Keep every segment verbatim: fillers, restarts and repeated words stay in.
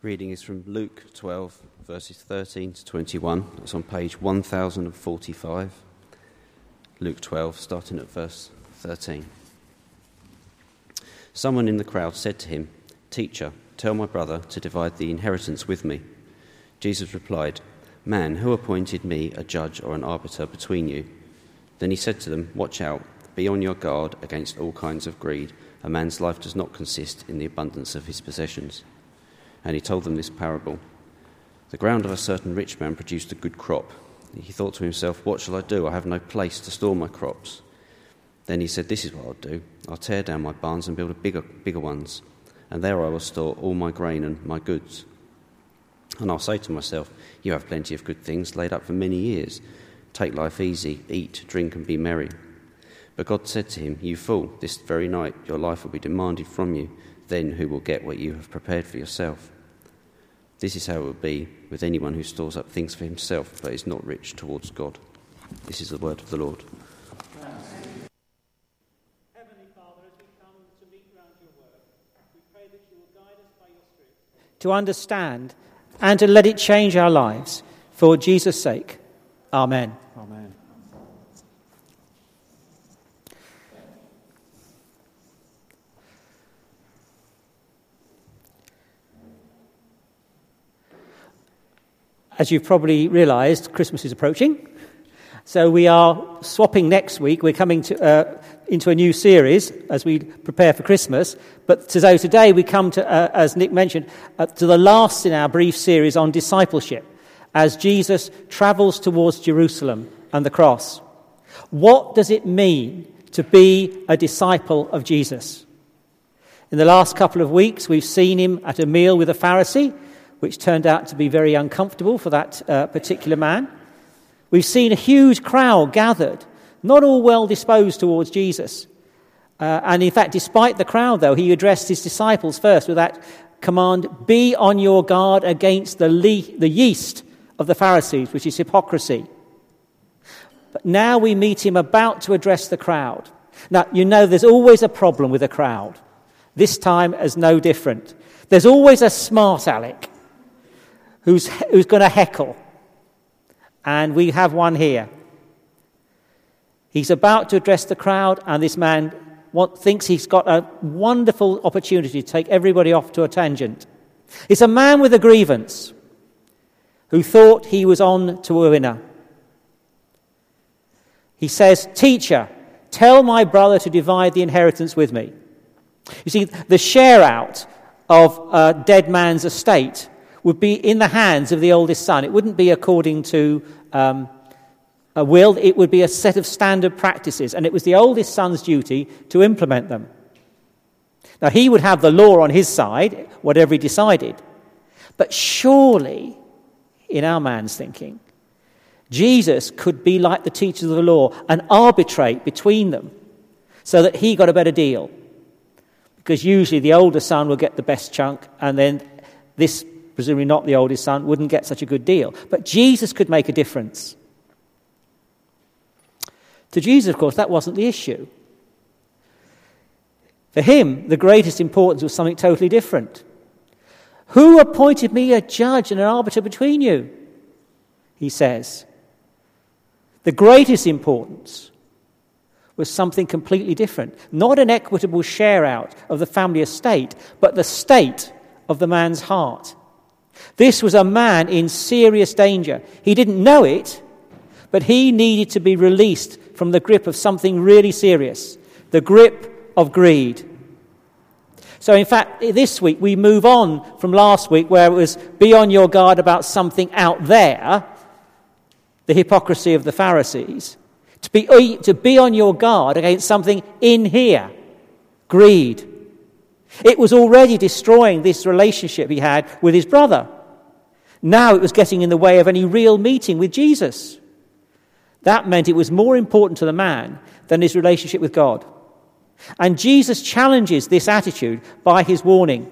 Reading is from Luke twelve, verses thirteen to twenty-one. It's on page one thousand forty-five. Luke twelve, starting at verse thirteen. Someone in the crowd said to him, "Teacher, tell my brother to divide the inheritance with me." Jesus replied, "Man, who appointed me a judge or an arbiter between you?" Then he said to them, "Watch out, be on your guard against all kinds of greed. A man's life does not consist in the abundance of his possessions." And he told them this parable. The ground of a certain rich man produced a good crop. He thought to himself, "What shall I do? I have no place to store my crops." Then he said, "This is what I'll do. I'll tear down my barns and build a bigger, bigger ones, and there I will store all my grain and my goods. And I'll say to myself, you have plenty of good things laid up for many years. Take life easy, eat, drink, and be merry." But God said to him, "You fool, this very night your life will be demanded from you. Then who will get what you have prepared for yourself? This is how it will be with anyone who stores up things for himself but is not rich towards God." This is the word of the Lord. Heavenly Father, as we come to meet round your word, we pray that you will guide us by your Spirit to understand and to let it change our lives. For Jesus' sake. Amen. Amen. As you've probably realised, Christmas is approaching. So we are swapping next week. We're coming to, uh, into a new series as we prepare for Christmas. But so today we come to, uh, as Nick mentioned, uh, to the last in our brief series on discipleship as Jesus travels towards Jerusalem and the cross. What does it mean to be a disciple of Jesus? In the last couple of weeks, we've seen him at a meal with a Pharisee, which turned out to be very uncomfortable for that uh, particular man. We've seen a huge crowd gathered, not all well disposed towards Jesus. Uh, and in fact, despite the crowd, though, he addressed his disciples first with that command, "Be on your guard against the, le- the yeast of the Pharisees," which is hypocrisy. But now we meet him about to address the crowd. Now, you know there's always a problem with a crowd. This time is no different. There's always a smart aleck who's who's going to heckle. And we have one here. He's about to address the crowd, and this man want, thinks he's got a wonderful opportunity to take everybody off to a tangent. It's a man with a grievance who thought he was on to a winner. He says, "Teacher, tell my brother to divide the inheritance with me." You see, the share out of a dead man's estate would be in the hands of the oldest son. It wouldn't be according to um, a will. It would be a set of standard practices, and it was the oldest son's duty to implement them. Now, he would have the law on his side, whatever he decided. But surely, in our man's thinking, Jesus could be like the teachers of the law and arbitrate between them so that he got a better deal. Because usually the older son will get the best chunk, and then this, presumably not the oldest son, wouldn't get such a good deal. But Jesus could make a difference. To Jesus, of course, that wasn't the issue. For him, the greatest importance was something totally different. "Who appointed me a judge and an arbiter between you?" he says. The greatest importance was something completely different. Not an equitable share out of the family estate, but the state of the man's heart. This was a man in serious danger. He didn't know it, but he needed to be released from the grip of something really serious, the grip of greed. So in fact, this week we move on from last week where it was be on your guard about something out there, the hypocrisy of the Pharisees, to be, to be on your guard against something in here, greed. It was already destroying this relationship he had with his brother. Now it was getting in the way of any real meeting with Jesus. That meant it was more important to the man than his relationship with God. And Jesus challenges this attitude by his warning.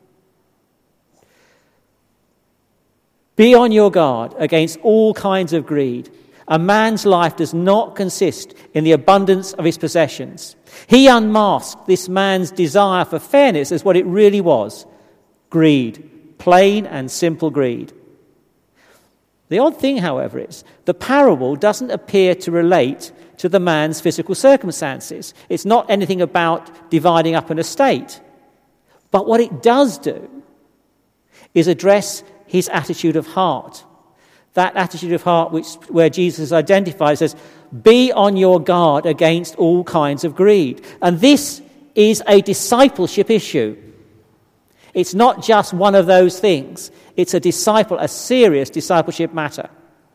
Be on your guard against all kinds of greed. A man's life does not consist in the abundance of his possessions. He unmasked this man's desire for fairness as what it really was: greed, plain and simple greed. The odd thing, however, is the parable doesn't appear to relate to the man's physical circumstances. It's not anything about dividing up an estate. But what it does do is address his attitude of heart. That attitude of heart which, where Jesus identifies as, be on your guard against all kinds of greed. And this is a discipleship issue. It's not just one of those things. It's a disciple, a serious discipleship matter.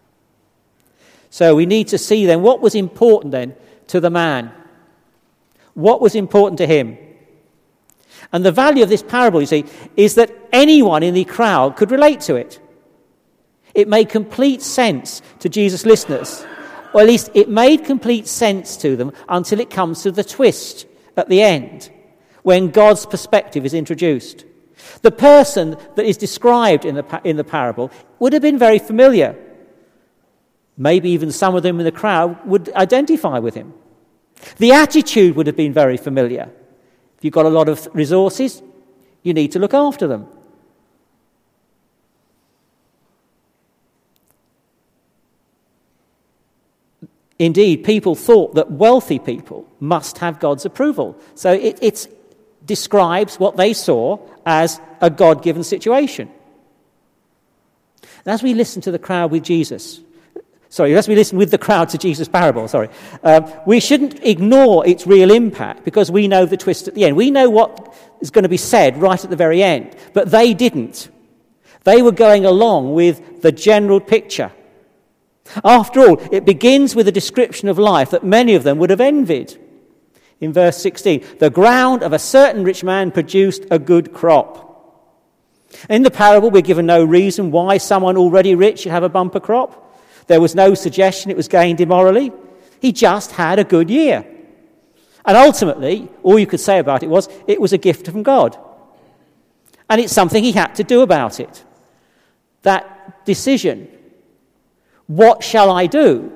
So we need to see then what was important then to the man. What was important to him? And the value of this parable, you see, is that anyone in the crowd could relate to it. It made complete sense to Jesus' listeners. Or at least it made complete sense to them until it comes to the twist at the end, when God's perspective is introduced. The person that is described in the, in the parable would have been very familiar. Maybe even some of them in the crowd would identify with him. The attitude would have been very familiar. If you've got a lot of resources, you need to look after them. Indeed, people thought that wealthy people must have God's approval. So it it's, describes what they saw as a God-given situation. And as we listen to the crowd with Jesus, sorry, as we listen with the crowd to Jesus' parable, sorry, um, we shouldn't ignore its real impact because we know the twist at the end. We know what is going to be said right at the very end, but they didn't. They were going along with the general picture. After all, it begins with a description of life that many of them would have envied. In verse sixteen, the ground of a certain rich man produced a good crop. In the parable, we're given no reason why someone already rich should have a bumper crop. There was no suggestion it was gained immorally. He just had a good year. And ultimately, all you could say about it was, it was a gift from God. And it's something he had to do about it. That decision, what shall I do,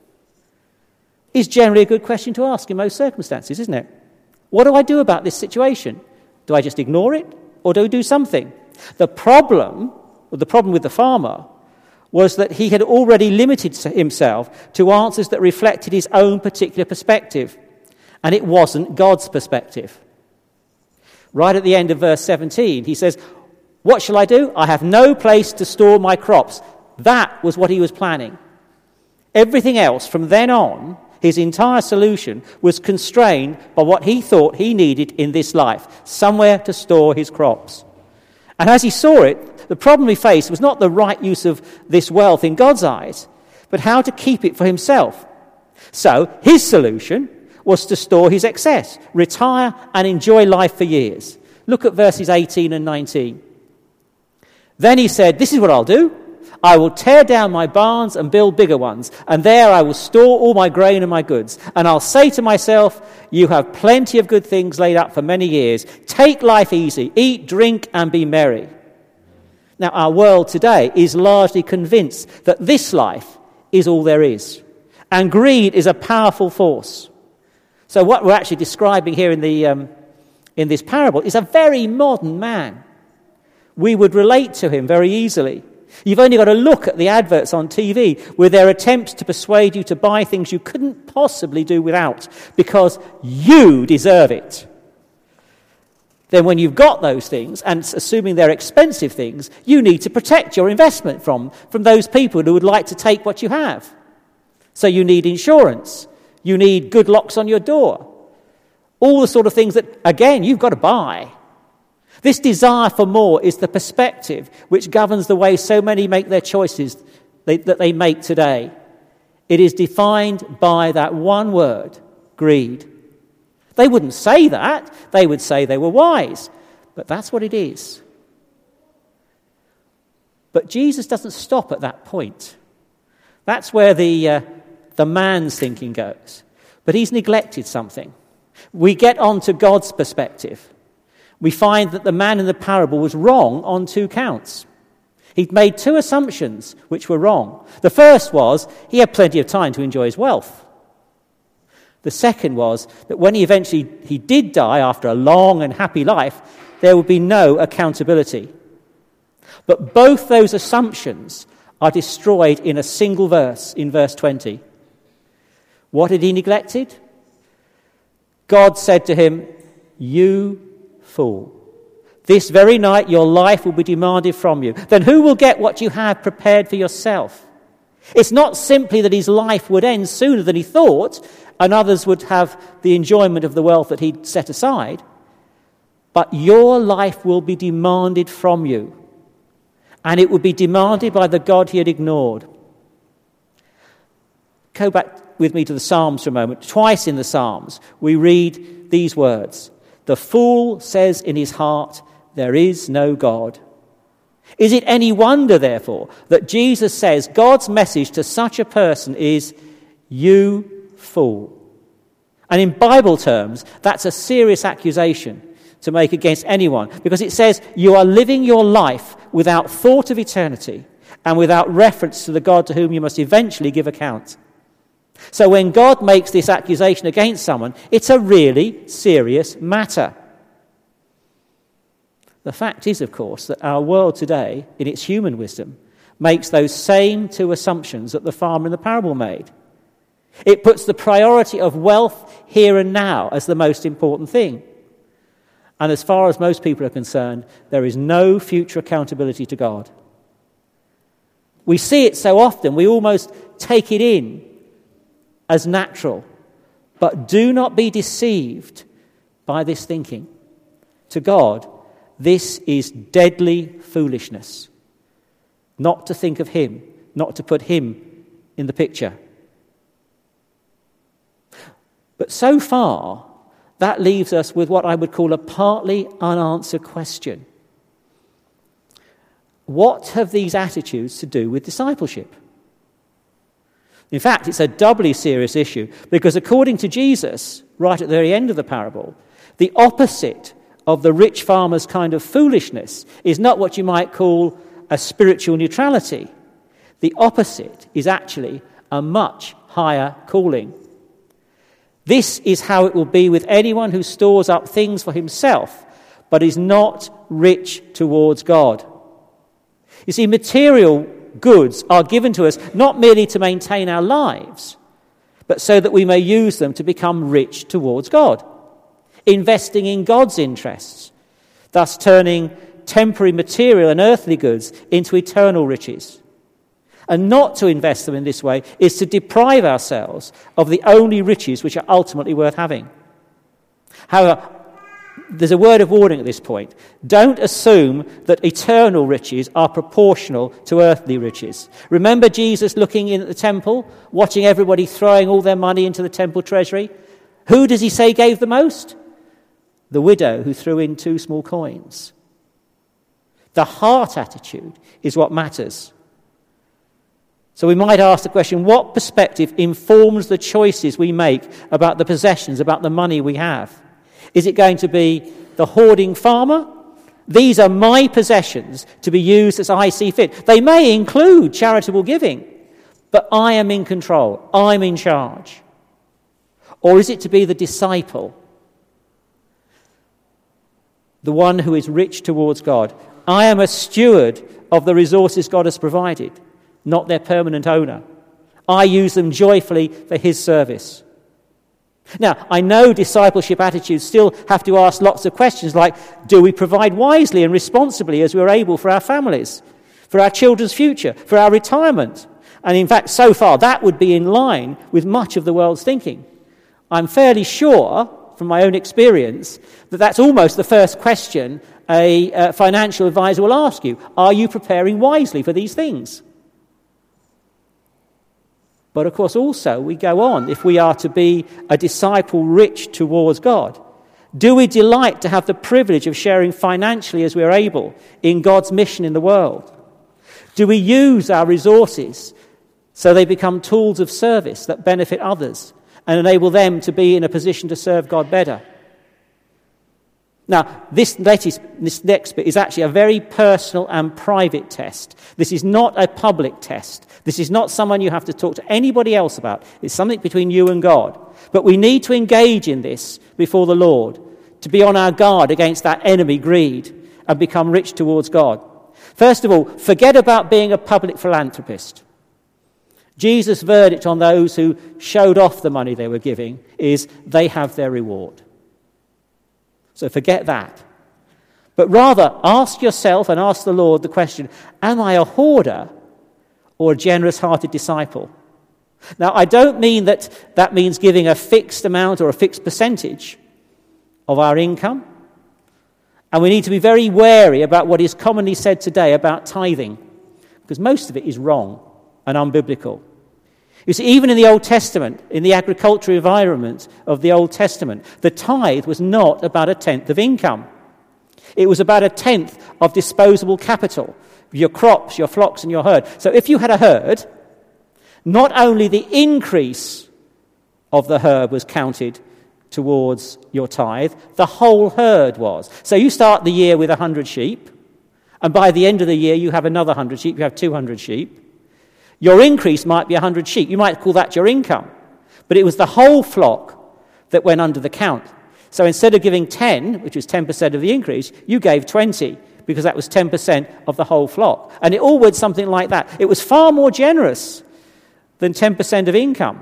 is generally a good question to ask in most circumstances, isn't it? What do I do about this situation? Do I just ignore it, or do I do something? The problem, or the problem with the farmer, was that he had already limited himself to answers that reflected his own particular perspective, and it wasn't God's perspective. Right at the end of verse seventeen, he says, what shall I do? I have no place to store my crops. That was what he was planning. Everything else from then on, his entire solution, was constrained by what he thought he needed in this life, somewhere to store his crops. And as he saw it, the problem he faced was not the right use of this wealth in God's eyes, but how to keep it for himself. So his solution was to store his excess, retire and enjoy life for years. Look at verses eighteen and nineteen. Then he said, this is what I'll do. I will tear down my barns and build bigger ones, and there I will store all my grain and my goods. And I'll say to myself, you have plenty of good things laid up for many years. Take life easy, eat, drink, and be merry. Now, our world today is largely convinced that this life is all there is. And greed is a powerful force. So what we're actually describing here in the um, in this parable is a very modern man. We would relate to him very easily. You've only got to look at the adverts on T V with their attempts to persuade you to buy things you couldn't possibly do without because you deserve it. Then when you've got those things, and assuming they're expensive things, you need to protect your investment from, from those people who would like to take what you have. So you need insurance. You need good locks on your door. All the sort of things that, again, you've got to buy. This desire for more is the perspective which governs the way so many make their choices they, that they make today. It is defined by that one word, greed. They wouldn't say that. They would say they were wise. But that's what it is. But Jesus doesn't stop at that point. That's where the, uh, the man's thinking goes. But he's neglected something. We get on to God's perspective. We find that the man in the parable was wrong on two counts. He'd made two assumptions which were wrong. The first was he had plenty of time to enjoy his wealth. The second was that when he eventually he did die after a long and happy life, there would be no accountability. But both those assumptions are destroyed in a single verse, in verse twenty. What had he neglected? God said to him, "You fool. This very night your life will be demanded from you. Then who will get what you have prepared for yourself?" It's not simply that his life would end sooner than he thought, and others would have the enjoyment of the wealth that he'd set aside, but your life will be demanded from you, and it would be demanded by the God he had ignored. Go back with me to the Psalms for a moment. Twice in the Psalms we read these words: "The fool says in his heart, there is no God." Is it any wonder, therefore, that Jesus says God's message to such a person is, "You fool"? And in Bible terms, that's a serious accusation to make against anyone, because it says you are living your life without thought of eternity and without reference to the God to whom you must eventually give account. So when God makes this accusation against someone, it's a really serious matter. The fact is, of course, that our world today, in its human wisdom, makes those same two assumptions that the farmer in the parable made. It puts the priority of wealth here and now as the most important thing. And as far as most people are concerned, there is no future accountability to God. We see it so often, we almost take it in as natural. But do not be deceived by this thinking. To God, this is deadly foolishness. Not to think of him, not to put him in the picture. But so far, that leaves us with what I would call a partly unanswered question. What have these attitudes to do with discipleship? In fact, it's a doubly serious issue, because according to Jesus, right at the very end of the parable, the opposite of the rich farmer's kind of foolishness is not what you might call a spiritual neutrality. The opposite is actually a much higher calling. This is how it will be with anyone who stores up things for himself, but is not rich towards God. You see, material goods are given to us not merely to maintain our lives, but so that we may use them to become rich towards God, investing in God's interests, thus turning temporary material and earthly goods into eternal riches. And not to invest them in this way is to deprive ourselves of the only riches which are ultimately worth having. However, there's a word of warning at this point. Don't assume that eternal riches are proportional to earthly riches. Remember Jesus looking in at the temple, watching everybody throwing all their money into the temple treasury? Who does he say gave the most? The widow who threw in two small coins. The heart attitude is what matters. So we might ask the question, what perspective informs the choices we make about the possessions, about the money we have? Is it going to be the hoarding farmer? These are my possessions to be used as I see fit. They may include charitable giving, but I am in control. I'm in charge. Or is it to be the disciple, the one who is rich towards God? I am a steward of the resources God has provided, not their permanent owner. I use them joyfully for his service. Now, I know discipleship attitudes still have to ask lots of questions like, do we provide wisely and responsibly as we're able for our families, for our children's future, for our retirement? And in fact, so far, that would be in line with much of the world's thinking. I'm fairly sure, from my own experience, that that's almost the first question a uh, financial advisor will ask you. Are you preparing wisely for these things? But of course also we go on, if we are to be a disciple rich towards God, do we delight to have the privilege of sharing financially as we are able in God's mission in the world? Do we use our resources so they become tools of service that benefit others and enable them to be in a position to serve God better? Now, this, latest, this next bit is actually a very personal and private test. This is not a public test. This is not someone you have to talk to anybody else about. It's something between you and God. But we need to engage in this before the Lord, to be on our guard against that enemy, greed, and become rich towards God. First of all, forget about being a public philanthropist. Jesus' verdict on those who showed off the money they were giving is they have their reward. So forget that. But rather, ask yourself and ask the Lord the question, am I a hoarder or a generous-hearted disciple? Now, I don't mean that that means giving a fixed amount or a fixed percentage of our income. And we need to be very wary about what is commonly said today about tithing, because most of it is wrong and unbiblical. You see, even in the Old Testament, in the agricultural environment of the Old Testament, the tithe was not about a tenth of income. It was about a tenth of disposable capital, your crops, your flocks, and your herd. So if you had a herd, not only the increase of the herd was counted towards your tithe, the whole herd was. So you start the year with one hundred sheep, and by the end of the year you have another one hundred sheep, you have two hundred sheep. Your increase might be one hundred sheep. You might call that your income. But it was the whole flock that went under the count. So instead of giving ten, which was ten percent of the increase, you gave twenty, because that was ten percent of the whole flock. And it all was something like that. It was far more generous than ten percent of income.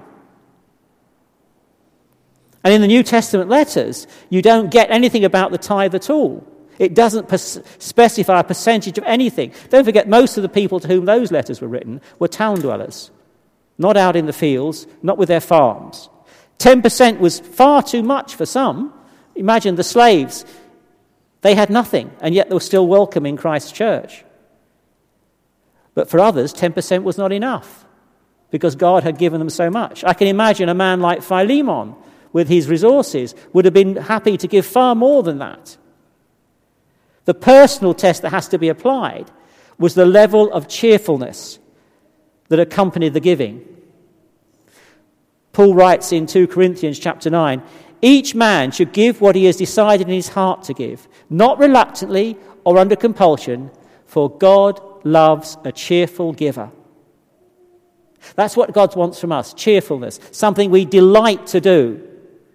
And in the New Testament letters, you don't get anything about the tithe at all. It doesn't pers- specify a percentage of anything. Don't forget, most of the people to whom those letters were written were town dwellers, not out in the fields, not with their farms. ten percent was far too much for some. Imagine the slaves. They had nothing, and yet they were still welcome in Christ's church. But for others, ten percent was not enough, because God had given them so much. I can imagine a man like Philemon, with his resources, would have been happy to give far more than that. The personal test that has to be applied was the level of cheerfulness that accompanied the giving. Paul writes in Second Corinthians chapter nine, each man should give what he has decided in his heart to give, not reluctantly or under compulsion, for God loves a cheerful giver. That's what God wants from us, cheerfulness, something we delight to do.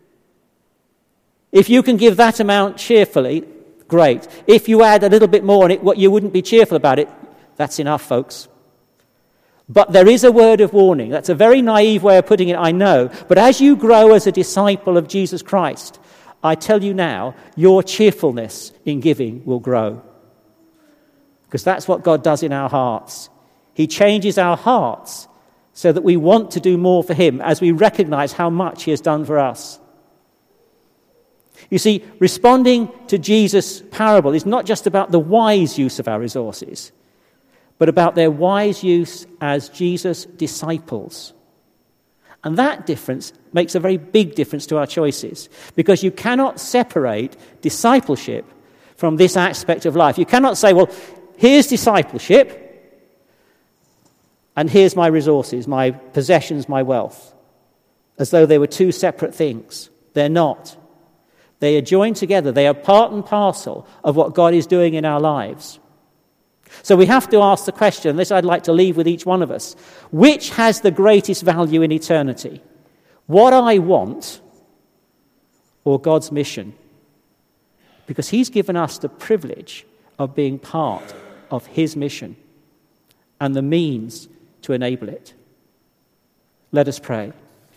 If you can give that amount cheerfully, great. If you add a little bit more on it, what you wouldn't be cheerful about it, that's enough, folks. But there is a word of warning. That's a very naive way of putting it, I know. But as you grow as a disciple of Jesus Christ, I tell you now, your cheerfulness in giving will grow. Because that's what God does in our hearts. He changes our hearts so that we want to do more for him as we recognize how much he has done for us. You see, responding to Jesus' parable is not just about the wise use of our resources, but about their wise use as Jesus' disciples. And that difference makes a very big difference to our choices, because you cannot separate discipleship from this aspect of life. You cannot say, well, here's discipleship, and here's my resources, my possessions, my wealth, as though they were two separate things. They're not. They are joined together. They are part and parcel of what God is doing in our lives. So we have to ask the question, this I'd like to leave with each one of us, which has the greatest value in eternity? What I want or God's mission? Because he's given us the privilege of being part of his mission and the means to enable it. Let us pray.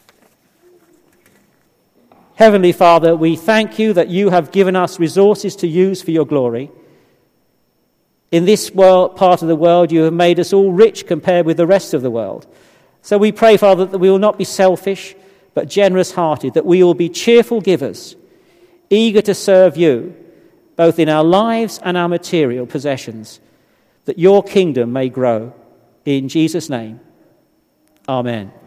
Heavenly Father, we thank you that you have given us resources to use for your glory. In this world, part of the world, you have made us all rich compared with the rest of the world. So we pray, Father, that we will not be selfish, but generous-hearted, that we will be cheerful givers, eager to serve you, both in our lives and our material possessions, that your kingdom may grow. In Jesus' name, amen.